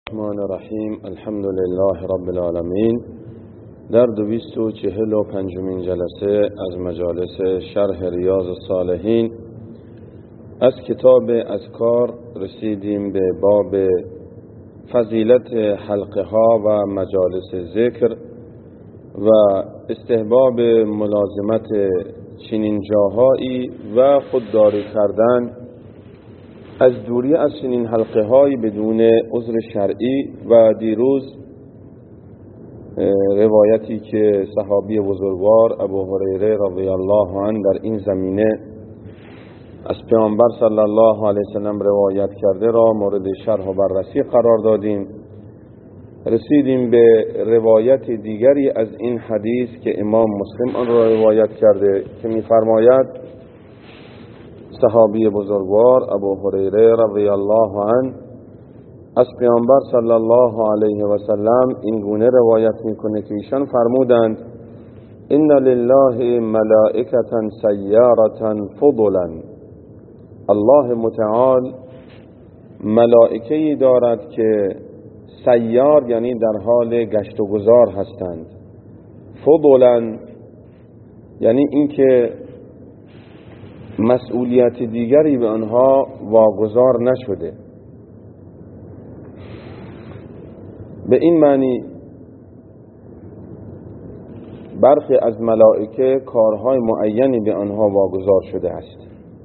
الرحمن الرحیم. الحمد لله رب العالمین. در 245 جلسه از مجالس شرح ریاض الصالحین از کتاب اذکار رسیدیم به باب فضیلت حلقه ها و مجالس ذکر و استحباب ملازمت چنین جاهایی و خودداری کردن از دوری از چنین حلقه های بدون عذر شرعی. و دیروز روایتی که صحابی بزرگوار ابو هریره رضی الله عنه در این زمینه از پیامبر صلی الله علیه وسلم روایت کرده را مورد شرح و بررسی قرار دادیم. رسیدیم به روایت دیگری از این حدیث که امام مسلم آن را روایت کرده که می‌فرماید صحابی بزرگوار ابو هریره رضی الله عنه از پیامبر صلی الله علیه و سلم این گونه روایت میکنه که ایشان فرمودند ان لله ملائکة سیارة فضلا. الله متعال ملائکه‌ای دارد که سیار یعنی در حال گشت و گذار هستند، فضلا یعنی اینکه مسئولیت دیگری به آنها واگذار نشده. به این معنی برخی از ملائکه کارهای معینی به آنها واگذار شده است.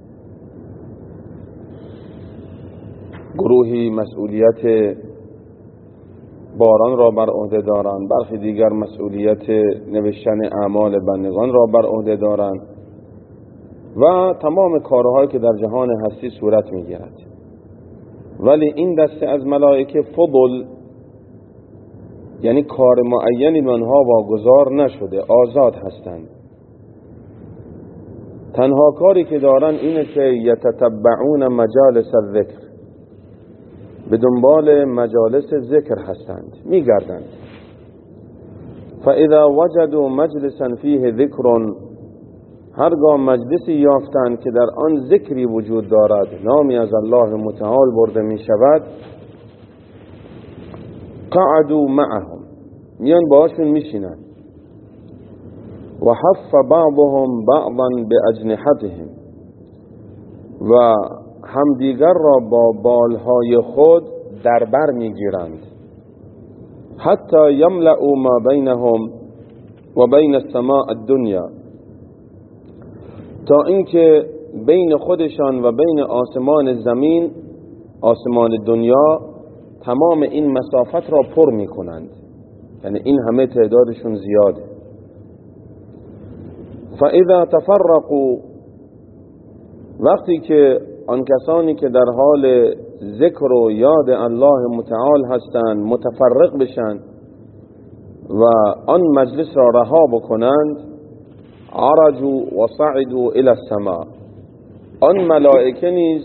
گروهی مسئولیت باران را بر عهده دارند، برخی دیگر مسئولیت نوشتن اعمال بندگان را بر عهده دارند و تمام کارهایی که در جهان هستی صورت میگیرد. ولی این دسته از ملائکه فضل یعنی کار معینی به آنها واگذار نشده، آزاد هستند. تنها کاری که دارن اینه که یتتبعون مجالس الذکر، به دنبال مجالس ذکر هستند، میگردند. فاذا وجدوا مجلسا فیه ذکر، هرگاه مجلسی یافتند که در آن ذکری وجود دارد، نامی از الله متعال برده می شود، قعدوا معهم، میان باشون میشینند. و حف بعضهم بعضا باجنحتهم، و همدیگر را با بالهای خود در بر میگیرند. حتی یملأوا ما بینهم و بین السماء الدنیا، تا اینکه بین خودشان و بین آسمان زمین، آسمان دنیا، تمام این مسافت را پر می کنند. یعنی این همه تعدادشون زیاده. فاذا تفرقوا، وقتی که آن کسانی که در حال ذکر و یاد الله متعال هستند متفرق بشن و آن مجلس را رها بکنند، عرجوا و صعدوا الى السماء، آن ملائکه نیز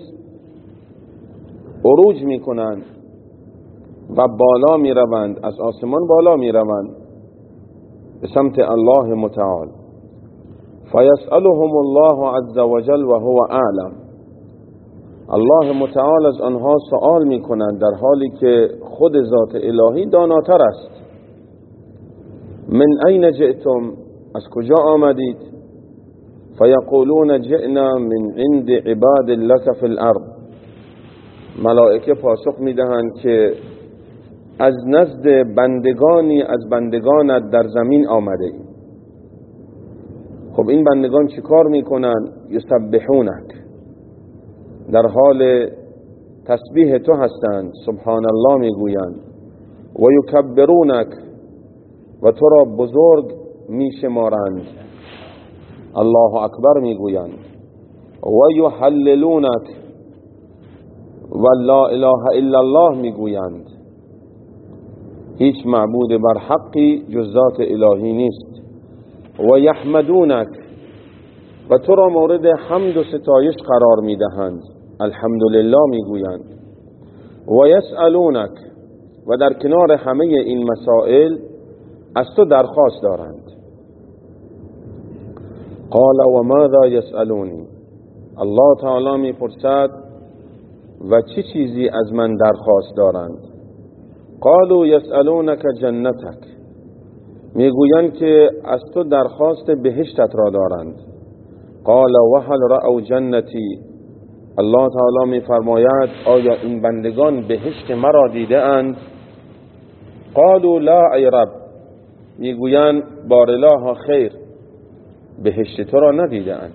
عروج می کنند و بالا می روند، از آسمان بالا می روند به سمت الله متعال. فیسألهم الله عز وجل و هو اعلم، الله متعال از آنها سؤال می کنند در حالی که خود ذات الهی داناتر است. من این جئتم، از کجا آمدید؟ فیقولون جئنا من عند عباد لك فی الارض، ملائکه پاسخ میدهند که از نزد بندگانی از بندگانت در زمین آمده ایم. خب این بندگان چی کار میکنن؟ یسبحونک، در حال تسبیح تو هستند، سبحان الله میگویند. و یکبرونک، و تو را بزرگ میشمارند، الله اکبر میگویند. و یحللونک، و لا اله الا الله میگویند، هیچ معبود بر حقی جز ذات الهی نیست. و یحمدونک، و تو را مورد حمد و ستایش قرار میدهند، الحمدلله میگویند. و یسألونک، و در کنار همه این مسائل از تو درخواست دارند. قال و ماذا یسألونی، الله تعالی میپرسد و چه چیزی از من درخواست دارند؟ قالوا یسألونک جنتک، میگویند که از تو درخواست بهشتت را دارند. قال وهل رأوا جنتی، الله تعالی میفرماید آیا این بندگان بهشت مرا دیده اند؟ قالوا لا ای رب، میگویند بارالله خیر، بهشت تو را ندیده اند.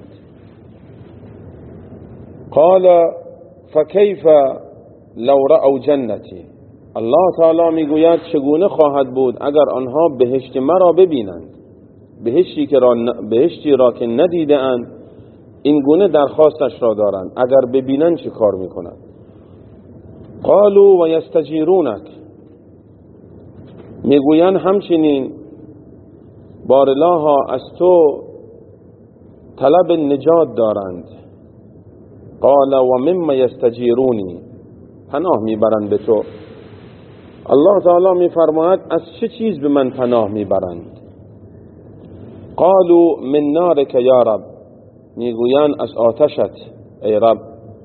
قال فکیف لو رأوا جنتی، الله تعالی میگوید چگونه خواهد بود اگر آنها بهشت مرا ببینند، بهشتی را که ندیده اند این گونه درخواستش را دارند، اگر ببینند چه کار میکنند؟ قالوا و یستجیرونک، میگویند همچنین بارالله از تو طلب نجات دارند. قال و مما یستجیرونی، پناه میبرند به تو. الله تعالی میفرماید از چه چیز به من پناه میبرند؟ قالوا من نارک یا رب، میگویند از آتشت ای رب.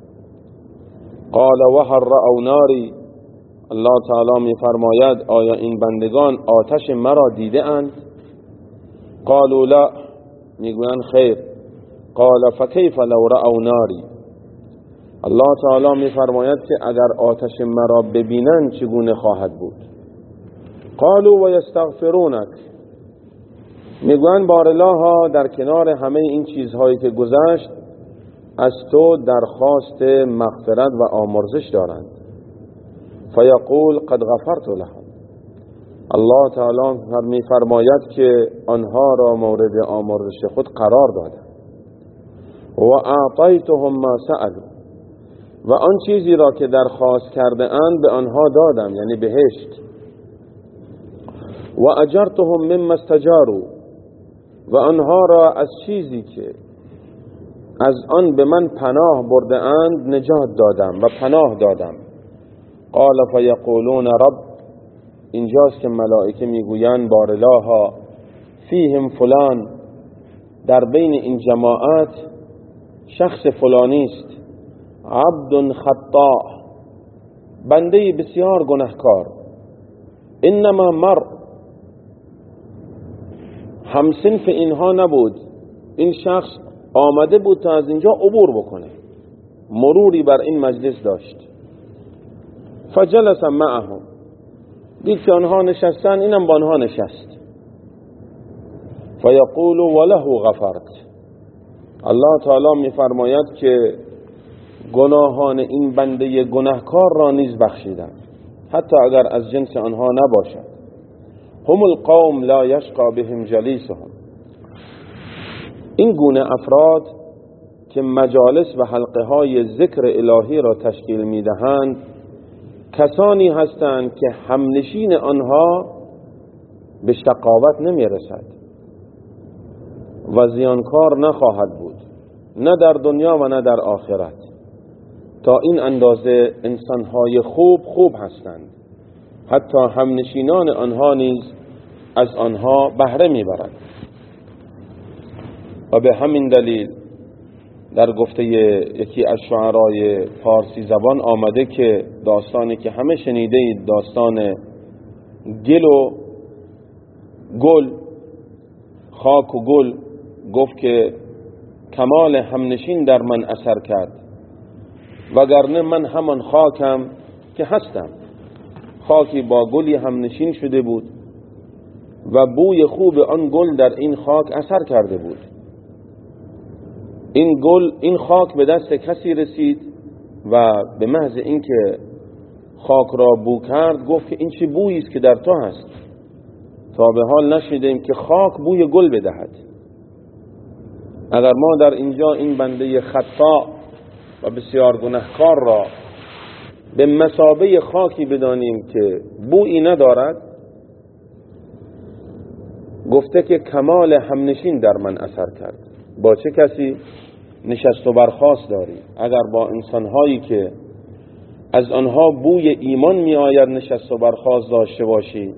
قال وهل رأوا ناری، الله تعالی میفرماید آیا این بندگان آتش مرا دیده اند؟ قالوا لا، میگویند خیر. قال فکیف لو رأوا ناری، الله تعالی میفرماید که اگر آتش مرا ببینند چگونه خواهد بود؟ قالوا و یستغفرونک، میگویند بارالله در کنار همه این چیزهایی که گذشت از تو درخواست مغفرت و آمرزش دارند. فیقول قد غفرت لهم، الله تعالی میفرماید که آنها را مورد آمرزش خود قرار دادم. و اعطیتهم ما سألوا، و آن چیزی را که درخواست کرده اند به آنها دادم، یعنی بهشت. و اجرتهم مما استجاروا، و آنها را از چیزی که از آن به من پناه برده اند نجات دادم و پناه دادم. قال فیقولون رب، اینجاست که ملائکه میگویند بارالله فیهم فلان، در بین این جماعت شخص فلانی است، عبد خطاء، بنده بسیار گناهکار، انما مر، همسنف اینها نبود، این شخص آمده بود تا از اینجا عبور بکنه، مروری بر این مجلس داشت. فجلس معهم، دید که آنها نشستن، اینم با آنها نشست. فیقول وله غفرت، الله تعالی میفرماید که گناهان این بنده گناهکار را نیز بخشیدم، حتی اگر از جنس آنها نباشد. هم القوم لا یشقى بهم جلیسهم، این گونه افراد که مجالس و حلقه های ذکر الهی را تشکیل میدهند کسانی هستند که همنشین آنها به شقاوت نمیرسد و زیانکار نخواهد بود، نه در دنیا و نه در آخرت. تا این اندازه انسانهای خوب هستند، حتی همنشینان آنها نیز از آنها بهره میبرند. و به همین دلیل در گفته یکی از شعرای فارسی زبان آمده که داستانی که همه شنیده اید، داستان گل و گل، خاک و گل، گفت که کمال همنشین در من اثر کرد، وگرنه من همان خاکم که هستم. خاکی با گلی همنشین شده بود و بوی خوب آن گل در این خاک اثر کرده بود. این خاک به دست کسی رسید و به محض اینکه خاک را بو کرد گفت که این چه بویی است که در تو هست، تا به حال نشنیدیم که خاک بوی گل بدهد. اگر ما در اینجا این بنده خطا و بسیار گناهکار را به مثابه خاکی بدانیم که بویی ندارد، گفته که کمال همنشین در من اثر کرد. با چه کسی نشست و برخاست داری؟ اگر با انسانهایی که از آنها بوی ایمان می آید نشست و برخاست داشته باشی،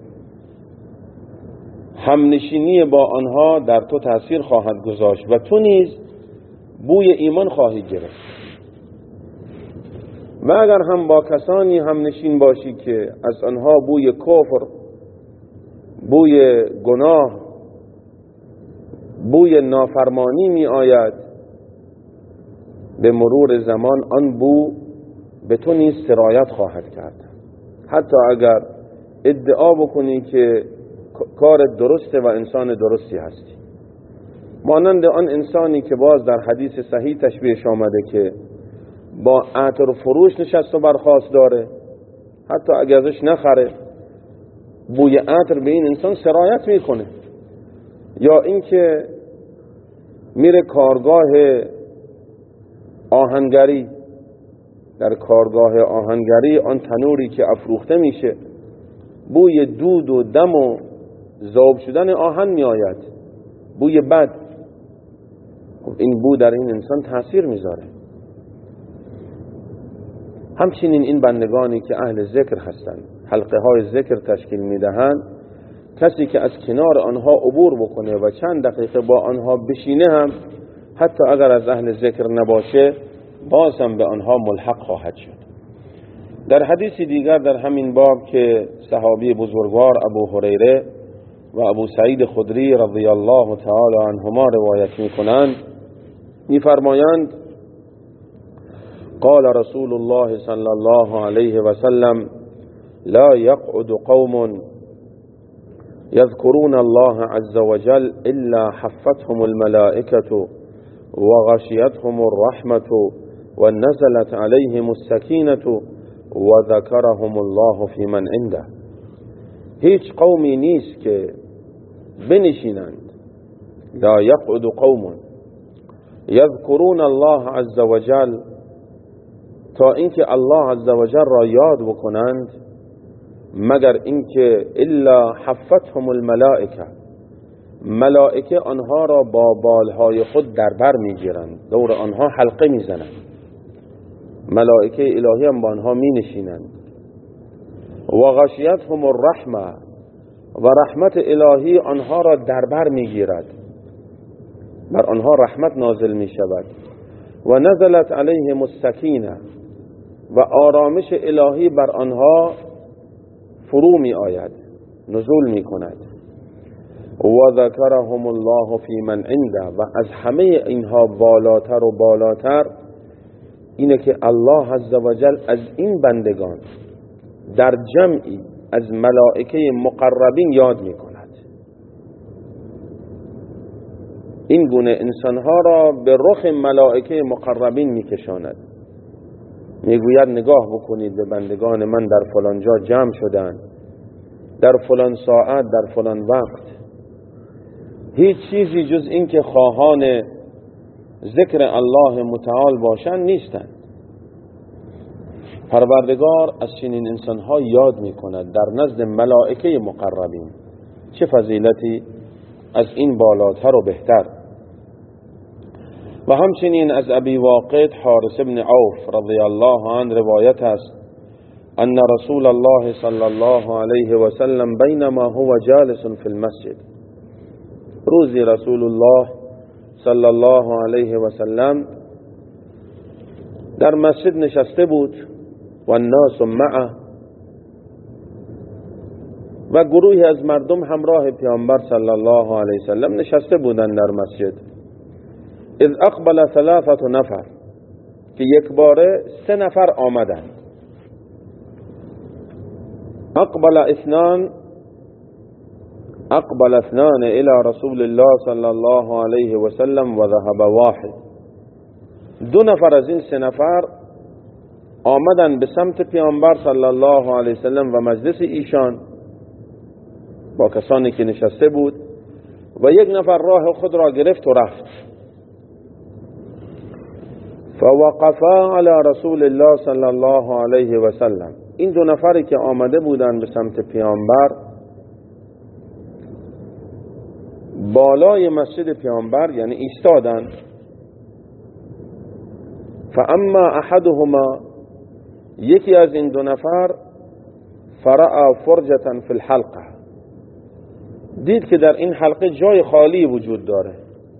همنشینی با آنها در تو تأثیر خواهد گذاشت و تو نیز بوی ایمان خواهی گرفت. و اگر هم با کسانی هم نشین باشی که از آنها بوی کفر، بوی گناه، بوی نافرمانی می آید، به مرور زمان آن بو به تو نیز سرایت خواهد کرد. حتی اگر ادعا بکنی که کار درسته و انسان درستی هستی، مانند آن انسانی که باز در حدیث صحیح تشبیهش آمده که با عطر و فروش نشست و برخاست داره، حتی اگر ازش نخره بوی عطر به این انسان سرایت میکنه. یا اینکه میره کارگاه آهنگری، در کارگاه آهنگری آن تنوری که افروخته میشه بوی دود و دم و ذوب شدن آهن می آید، بوی بد. خب این بو در این انسان تاثیر میذاره. همچنین این بندگانی که اهل ذکر هستند، حلقه های ذکر تشکیل میدهند، کسی که از کنار آنها عبور بکنه و چند دقیقه با آنها بشینه هم، حتی اگر از اهل ذکر نباشه، باز هم به آنها ملحق خواهد شد. در حدیث دیگر در همین باب که صحابی بزرگوار ابو هریره و ابو سعید خدری رضی الله تعالی عنهما روایت میکنند، میفرمایند قال رسول الله صلی الله علیه و سلم لا يقعد قوم يذكرون الله عز وجل إلا حفتهم الملائكة وغشيتهم الرحمة ونزلت عليهم السكينة وذكرهم الله في من عنده. هیچ قومی نیست که بنشینند، لا يقعد قوم يذكرون الله عز وجل، تا اینکه الله عز وجل را یاد بکنند، مگر اینکه الا حفتهم الملائکه، ملائکه آنها را با بالهای خود در بر میگیرند، دور آنها حلقه میزنند، ملائکه الهی هم با آنها می نشینند. و غشیتهم الرحمه، و رحمت الهی آنها را در بر میگیرد، بر آنها رحمت نازل می شود. و نزلت علیهم السکینه، و آرامش الهی بر آنها فرو می آید، نزول می کند. و ذکرهم الله فی من عنده، و از همه اینها بالاتر و بالاتر اینه که الله عزوجل از این بندگان در جمعی از ملائکه مقربین یاد می کند. این گونه انسانها را به رخ ملائکه مقربین می کشاند، می گوید نگاه بکنید به بندگان من در فلان جا جمع شدن، در فلان ساعت، در فلان وقت. هیچ چیزی جز این که خواهان ذکر الله متعال باشند نیستند. پروردگار از چنین انسانها یاد می کند در نزد ملائکه مقربین. چه فضیلتی از این بالاتر و بهتر. و همچنین از ابی واقد حارث بن عوف رضی الله عنه روایت است ان رسول الله صلی الله علیه و سلم بینما هو جالس فی المسجد، روزی رسول الله صلی الله علیه و سلم در مسجد نشسته بود و الناس معه، و گروهی از مردم همراه پیامبر صلی الله علیه و سلم نشسته بودند در مسجد. اذ اقبل 3 نفر، که یک باره 3 نفر آمدند. اقبل اثنان الى رسول الله صلی الله علیه و سلم و ذهب واحد. 2 نفر از این 3 نفر آمدن به سمت پیامبر صلی الله علیه و سلم و مجلس ایشان با کسانی که نشسته بود، و 1 نفر راه خود را گرفت و رفت. فوقفا علی رسول الله صلی الله علیه و سلم، این 2 نفری که آمده بودند به سمت پیامبر بالای مسجد پیامبر یعنی ایستادند. فاما احدهما، یکی از این 2 نفر فرأى فرجة فی الحلقه، دید که در این حلقه جای خالی وجود داره.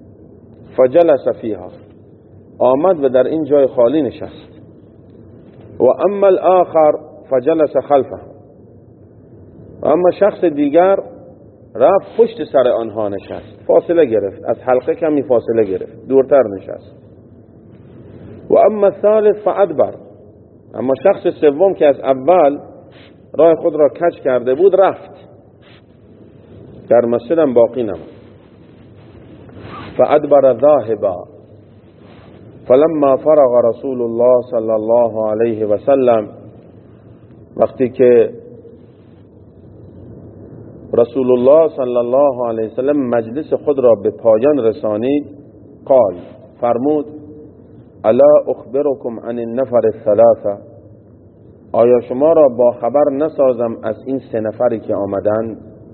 فجلس فیها، آمد و در این جای خالی نشست. و اما الاخر فجلس خلفه، اما شخص دیگر رفت پشت سر آنها نشست، فاصله گرفت، از حلقه کمی فاصله گرفت، دورتر نشست. و اما الثالث فادبر، اما شخص سوم که از اول راه خود را کج کرده بود رفت، در مسجد هم باقی نماند. فادبر ذاهبا فلما فرغ رسول الله صلی الله علیه و سلم، وقتی که رسول الله صلی الله علیه و سلم مجلس خود را به پایان رسانید، قال، فرمود، الا اخبركم عن النفر الثلاثه، آیا شما را با خبر نسازم از این سه نفری که آمدند؟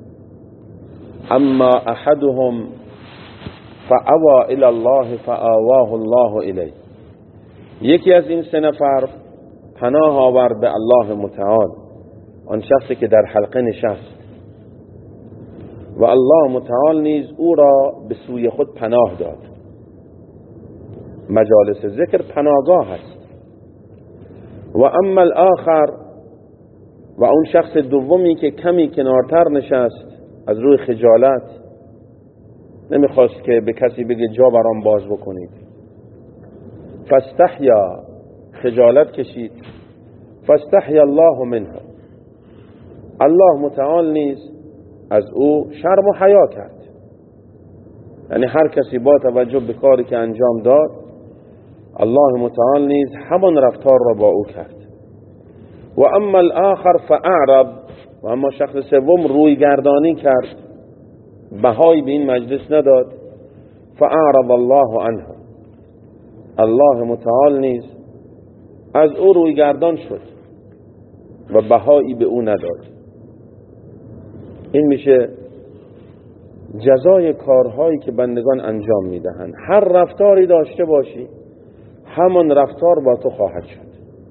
اما احدهم فاوى الى الله فآواه الله الیه، یکی از این سه نفر پناه آورد به الله متعال، آن شخصی که در حلقه نشست، و الله متعال نیز او را به سوی خود پناه داد. مجالس ذکر پناهگاه است. و اما الاخر، و اون شخص دومی که کمی کنارتر نشست از روی خجالت، نمیخواست که به کسی بگه جا برام باز بکنید، فاستحیا، خجالت کشید، فاستحیا الله منه، الله متعال نیز از او شرم و حیا کرد. یعنی هر کسی با توجه به کاری که انجام داد، الله متعال نیز همان رفتار را با او کرد. و اما الاخر فاعرض، و اما شخص سوم روی گردانی کرد، بهایی به این مجلس نداد، فاعرض الله عنه، الله متعال نیز از او روی گردان شد و بهایی به او نداد. این میشه جزای کارهایی که بندگان انجام میدهند. هر رفتاری داشته باشی، همان رفتار با تو خواهد شد.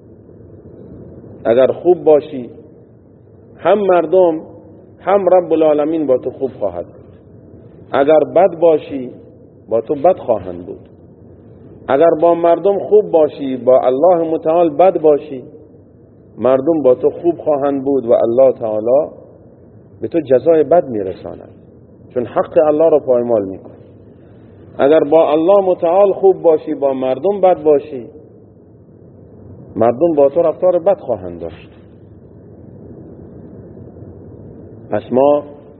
اگر خوب باشی، هم مردم هم رب العالمین با تو خوب خواهد بود. اگر بد باشی، با تو بد خواهند بود. اگر با مردم خوب باشی، با الله متعال بد باشی، مردم با تو خوب خواهند بود و الله تعالی به تو جزای بد میرساند، چون حق الله را پایمال میکن. اگر با الله متعال خوب باشی، با مردم بد باشی، مردم با تو رفتار بد خواهند داشت. پس ما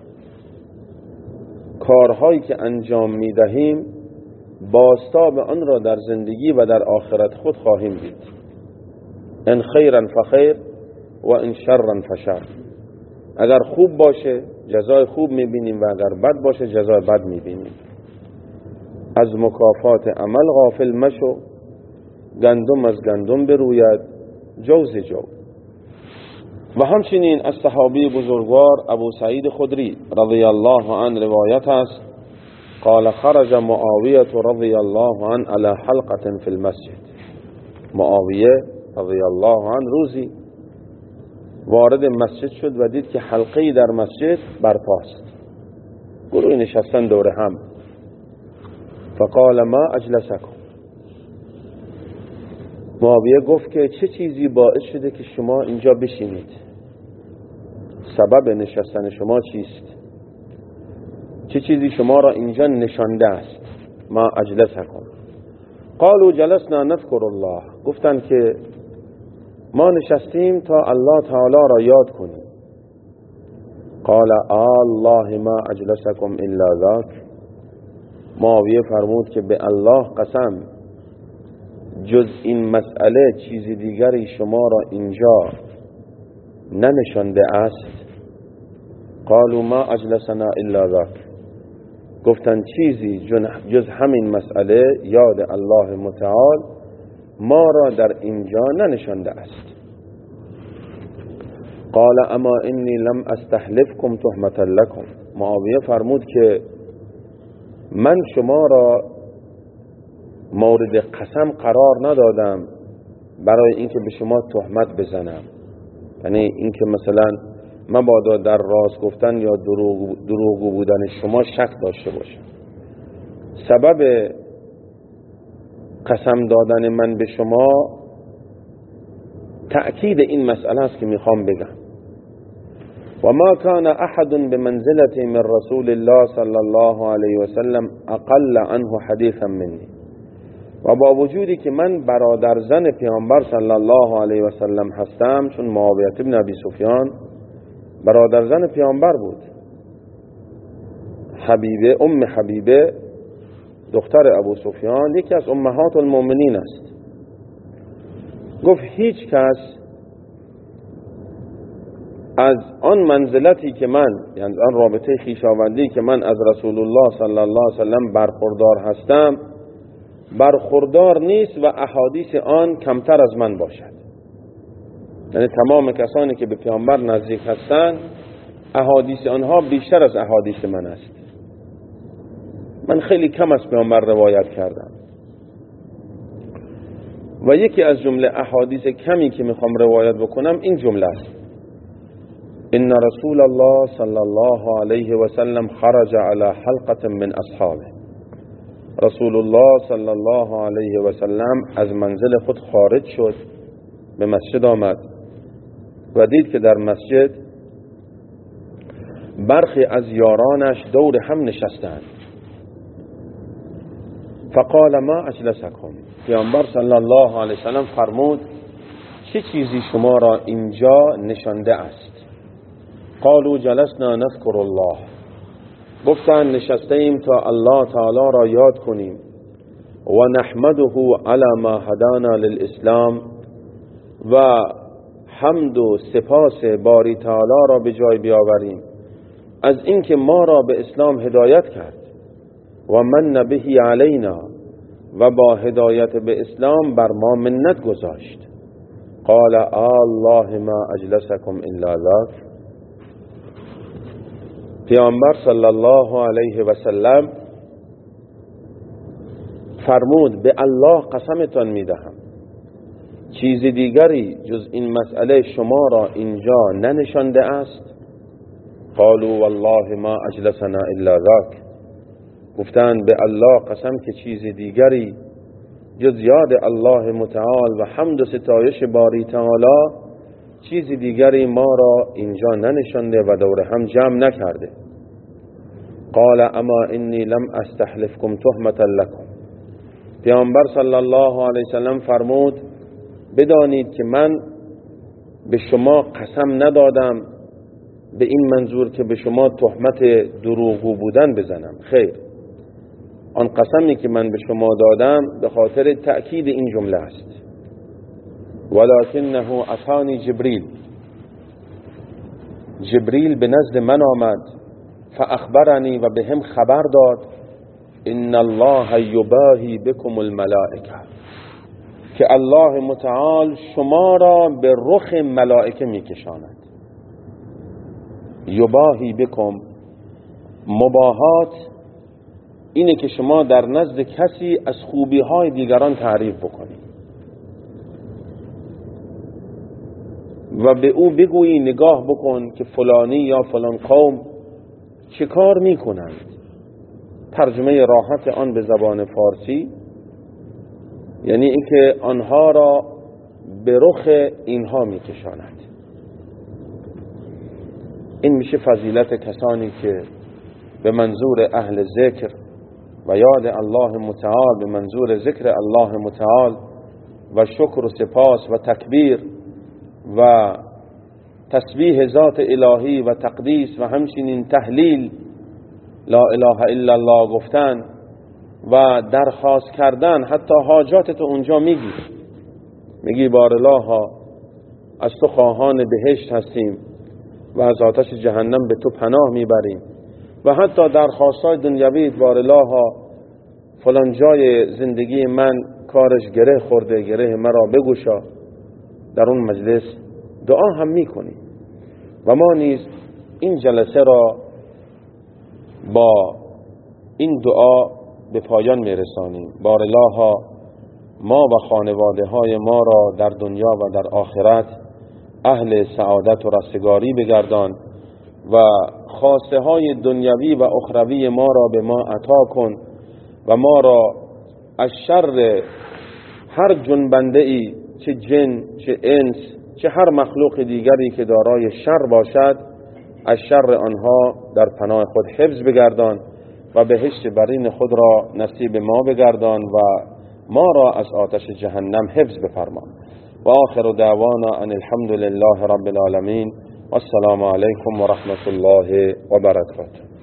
کارهایی که انجام میدهیم بازتاب آن را در زندگی و در آخرت خود خواهیم دید. ان خیرا فخیر و ان شرا فشر. اگر خوب باشه جزای خوب میبینیم و اگر بد باشه جزای بد میبینیم. از مکافات عمل غافل مشو، گندم از گندم بروید جو ز جو. و همچنین از صحابی بزرگوار ابو سعید خدری رضی الله عنه روایت است، قال خرج معاویه رضی الله عنه على حلقه فی المسجد. معاویه رضی الله عنه روزی وارد مسجد شد و دید که حلقه‌ای در مسجد برپاست، گروهی نشستن دور هم. فقال ما اجلسکم، معاویه گفت که چه چیزی باعث شده که شما اینجا بشینید؟ سبب نشستن شما چیست؟ چه چیزی شما را اینجا نشانده است؟ ما اجلسکم. قالوا جلسنا نذكر الله، گفتن که ما نشستیم تا الله تعالی را یاد کنیم. قال الله ما اجلسکم الا ذاک، معاویه فرمود که به الله قسم جز این مسئله چیزی دیگری شما را اینجا ننشانده است. قالوا ما اجلسنا الا ذاک، گفتن چیزی جز همین مسئله یاد الله متعال ما را در اینجا ننشانده است. قال اما انی لم استحلفکم تهمة لکم، معاویه فرمود که من شما را مورد قسم قرار ندادم برای اینکه به شما تهمت بزنم، یعنی اینکه مثلا مبادا در راست گفتن یا دروغگو بودن شما شک داشته باشم. سبب قسم دادن من به شما تأکید این مسئله است که میخوام بگم. و ما کان احد بمنزلة من رسول الله صلی الله علیه و سلم اقل عنه حدیثا منی. و با وجودی که من برادر زن پیامبر صلی الله علیه و سلم هستم، چون معاویه بن ابی سفیان برادر زن پیامبر بود. حبیبه، ام حبیبه دختر ابو سفیان یکی از امهات المؤمنین است. گفت هیچ کس از آن منزلتی که من، یعنی آن رابطه خویشاوندی که من از رسول الله صلی الله علیه و سلم برخوردار هستم برخوردار نیست و احادیث آن کمتر از من باشد. یعنی تمام کسانی که به پیامبر نزدیک هستند احادیث آنها بیشتر از احادیث من است. من خیلی کم از پیامبر روایت کردم و یکی از جمله احادیث کمی که میخوام روایت بکنم این جمله است: ان رسول الله صلی الله علیه و سلم خرج على حلقة من اصحابه. رسول الله صلی الله علیه و سلم از منزل خود خارج شد، به مسجد آمد و دید که در مسجد برخی از یارانش دور هم نشستند. فقال ما اجلسکم. پیامبر صلی الله علیه و سلم فرمود چه چیزی شما را اینجا نشانده است؟ قالوا جلسنا نذكر الله. گفتند نشسته ایم تا الله تعالی را یاد کنیم و نحمده علی ما هدانا للاسلام، و حمد و سپاس باری تعالی را به جای بیاوریم از اینکه ما را به اسلام هدایت کرد و من به علینا، و با هدایت به اسلام بر ما منت گذاشت. قال الله ما اجلسکم الا ذاک. پیامبر صلی الله علیه و سلم فرمود به الله قسمتان میدهم چیز دیگری جز این مسئله شما را اینجا ننشانده است؟ قالوا والله ما اجلسنا الا ذاک. گفتند به الله قسم که چیز دیگری جز یاد الله متعال و حمد و ستایش باری تعالی چیز دیگری ما را اینجا ننشانده و دور هم جمع نکرده. قال اما انی لم استحلفکم تهمة لکم. پیامبر صلی الله علیه وسلم فرمود بدانید که من به شما قسم ندادم به این منظور که به شما تهمت دروغگو بودن بزنم، خیر. آن قسمی که من به شما دادم به خاطر تأکید این جمله است: ولکنه اتانی جبریل به نزد من آمد فاخبرنی و به هم خبر داد ان الله یباهی بكم الملائکه، که الله متعال شما را به رخ ملائکه میکشاند. یباهی بكم، مباهات اینه که شما در نزد کسی از خوبی های دیگران تعریف بکنید و به او بگویی نگاه بکن که فلانی یا فلان قوم چه کار میکنند. ترجمه راحت آن به زبان فارسی یعنی اینکه آنها را به رخ اینها میکشاند. این میشه فضیلت کسانی که به منظور اهل ذکر و یاد الله متعال، به منظور ذکر الله متعال و شکر و سپاس و تکبیر و تسبیح ذات الهی و تقدیس و همچنین تهلیل لا اله الا الله گفتن و درخواست کردن. حتی حاجات تو اونجا میگی بارالله از تو خواهان بهشت هستیم و از آتش جهنم به تو پناه میبریم، و حتی درخواستای دنیوی بارالله فلان جای زندگی من کارش گره خورده، گره مرا بگشا. در اون مجلس دعا هم میکنیم و ما نیز این جلسه را با این دعا به پایان میرسانیم. بارالله ما و خانواده های ما را در دنیا و در آخرت اهل سعادت و رستگاری بگردان و خواسته های دنیوی و اخروی ما را به ما عطا کن و ما را از شر هر جنبنده ای، چه جن، چه انس، چه هر مخلوق دیگری که دارای شر باشد، از شر آنها در پناه خود حفظ بگردان و بهشت برین خود را نصیب ما بگردان و ما را از آتش جهنم حفظ بفرما. و آخر دعوانا ان الحمد لله رب العالمین و السلام علیکم و رحمت الله و برکاته.